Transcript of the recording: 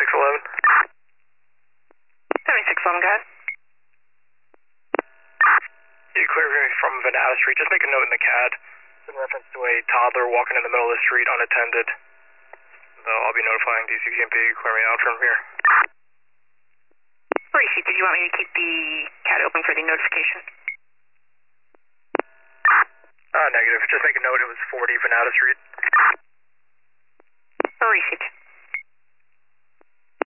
7611. 7611, go ahead. You clear me from Venata Street. Just make a note in the CAD in reference to a toddler walking in the middle of the street unattended. Though I'll be notifying DCCMP. Clear me out from here. Rishi, did you want me to keep the CAD open for the notification? Negative. Just make a note it was 40 Venata Street. Rishi.